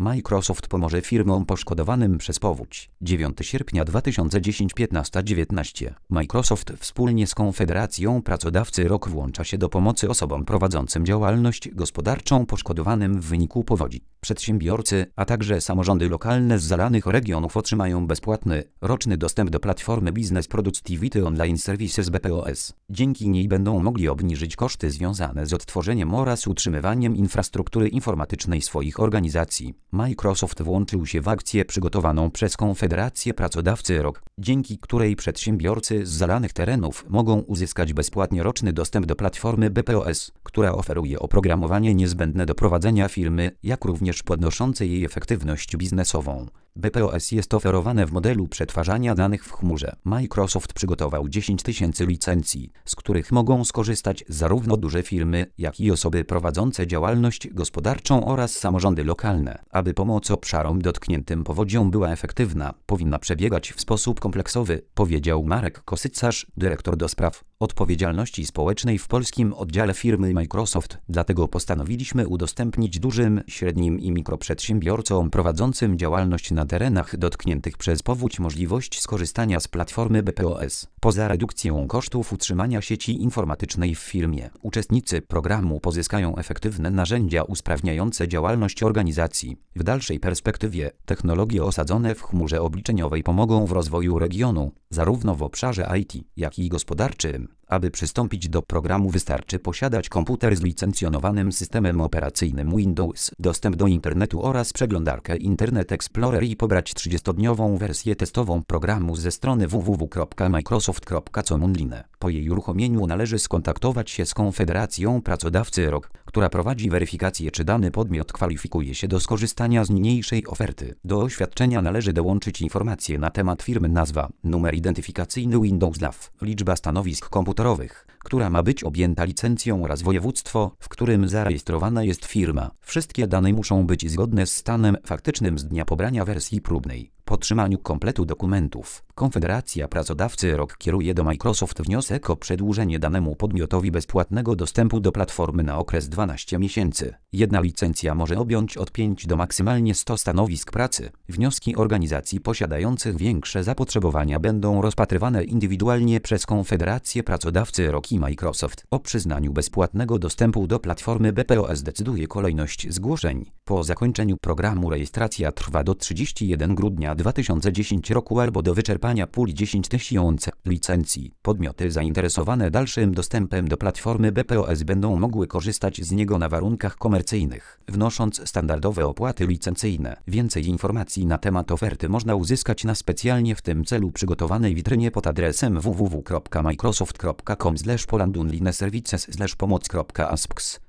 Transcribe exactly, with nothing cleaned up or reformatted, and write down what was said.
Microsoft pomoże firmom poszkodowanym przez powódź. dziewiątego sierpnia dwa tysiące dziesiątego piętnasta dziewiętnaście. Microsoft wspólnie z Konfederacją Pracodawcy R O K włącza się do pomocy osobom prowadzącym działalność gospodarczą poszkodowanym w wyniku powodzi. Przedsiębiorcy, a także samorządy lokalne z zalanych regionów otrzymają bezpłatny, roczny dostęp do platformy Business Productivity Online Services B P O S. Dzięki niej będą mogli obniżyć koszty związane z odtworzeniem oraz utrzymywaniem infrastruktury informatycznej swoich organizacji. Microsoft włączył się w akcję przygotowaną przez Konfederację Pracodawcy R O K, dzięki której przedsiębiorcy z zalanych terenów mogą uzyskać bezpłatnie roczny dostęp do platformy B P O S, która oferuje oprogramowanie niezbędne do prowadzenia firmy, jak również podnoszące jej efektywność biznesową. B P O S jest oferowane w modelu przetwarzania danych w chmurze. Microsoft przygotował dziesięć tysięcy licencji, z których mogą skorzystać zarówno duże firmy, jak i osoby prowadzące działalność gospodarczą oraz samorządy lokalne. Aby pomoc obszarom dotkniętym powodzią była efektywna, powinna przebiegać w sposób kompleksowy, powiedział Marek Kosycarz, dyrektor do spraw odpowiedzialności społecznej w polskim oddziale firmy Microsoft. Dlatego postanowiliśmy udostępnić dużym, średnim i mikroprzedsiębiorcom prowadzącym działalność na terenach dotkniętych przez powódź możliwość skorzystania z platformy B P O S. Poza redukcją kosztów utrzymania sieci informatycznej w firmie, uczestnicy programu pozyskają efektywne narzędzia usprawniające działalność organizacji. W dalszej perspektywie technologie osadzone w chmurze obliczeniowej pomogą w rozwoju regionu, zarówno w obszarze I T, jak i gospodarczym. Aby przystąpić do programu wystarczy posiadać komputer z licencjonowanym systemem operacyjnym Windows, dostęp do internetu oraz przeglądarkę Internet Explorer i pobrać trzydziestodniową wersję testową programu ze strony w w w kropka microsoft kropka com online. Po jej uruchomieniu należy skontaktować się z Konfederacją Pracodawcy R O K, która prowadzi weryfikację, czy dany podmiot kwalifikuje się do skorzystania z niniejszej oferty. Do oświadczenia należy dołączyć informacje na temat firmy: nazwa, numer identyfikacyjny Windows L A W, liczba stanowisk komputerowych, która ma być objęta licencją, oraz województwo, w którym zarejestrowana jest firma. Wszystkie dane muszą być zgodne z stanem faktycznym z dnia pobrania wersji próbnej. Po otrzymaniu kompletu dokumentów, Konfederacja Pracodawcy R O K kieruje do Microsoft wniosek o przedłużenie danemu podmiotowi bezpłatnego dostępu do platformy na okres dwunastu miesięcy. Jedna licencja może objąć od pięciu do maksymalnie stu stanowisk pracy. Wnioski organizacji posiadających większe zapotrzebowania będą rozpatrywane indywidualnie przez Konfederację Pracodawcy R O K i Microsoft. O przyznaniu bezpłatnego dostępu do platformy B P O S decyduje kolejność zgłoszeń. Po zakończeniu programu rejestracja trwa do trzydziestego pierwszego grudnia dwa tysiące dziesiątego roku albo do wyczerpania puli dziesięć tysięcy licencji. Podmioty zainteresowane dalszym dostępem do platformy B P O S będą mogły korzystać z niego na warunkach komercyjnych, wnosząc standardowe opłaty licencyjne. Więcej informacji na temat oferty można uzyskać na specjalnie w tym celu przygotowanej witrynie pod adresem w w w kropka microsoft kropka com slash poland online services slash pomoc kropka asks.